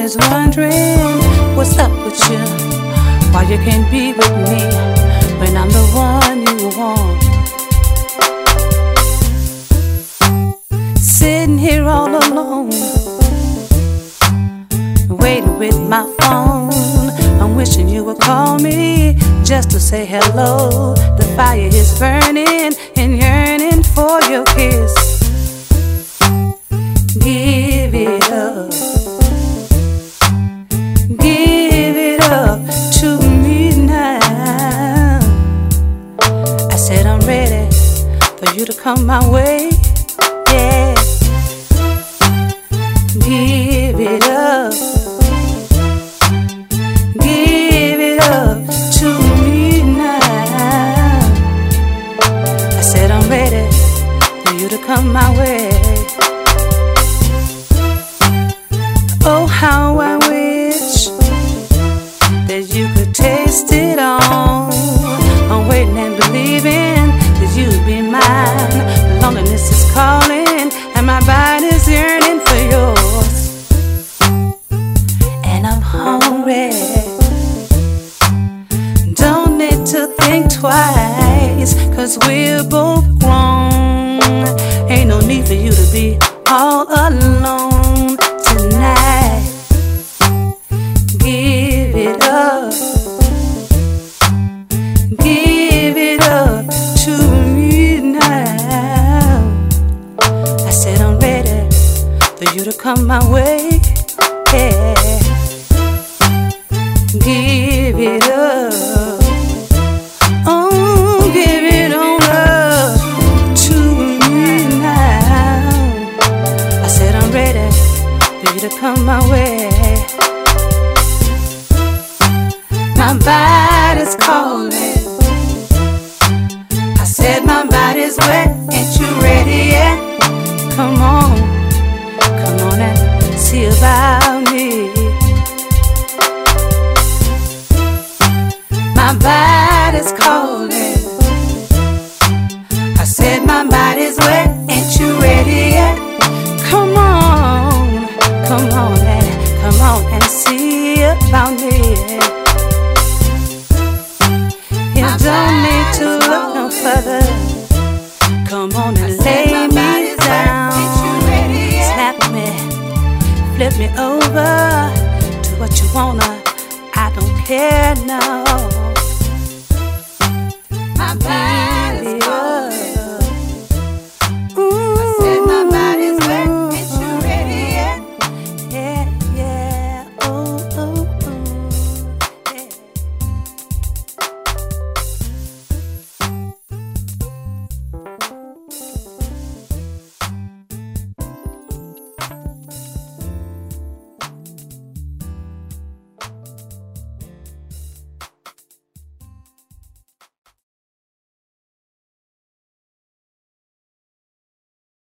is wondering what's up with you, why you can't be with me when I'm the one you want. Sitting here all alone, waiting with my phone. I'm wishing you would call me just to say hello. The fire is burning and yearning for your kiss. Give it up, give it up to me now. I said I'm ready for you to come my way. Yeah, give it up, give it up to me now. I said I'm ready for you to come my way. Oh, how I wish that you could taste it all. I'm waiting and believing that you'd be mine. Loneliness is calling and my body's yearning for yours. And I'm hungry, don't need to think twice, 'cause we're both grown. Ain't no need for you to be all alone tonight. Give it up, give it up to me now. I said I'm ready for you to come my way. Yeah, give it up, oh, give it on up to me now. I said I'm ready for you to come my way. My body's calling, I said my body's wet. Ain't you ready yet? Come on and see about me. My body's calling, I said my body's wet. Ain't you ready yet? Come on and see about me. You don't need to look no further. Come on and lay me down. Slap me, flip me over. Do what you wanna, I don't care now. My body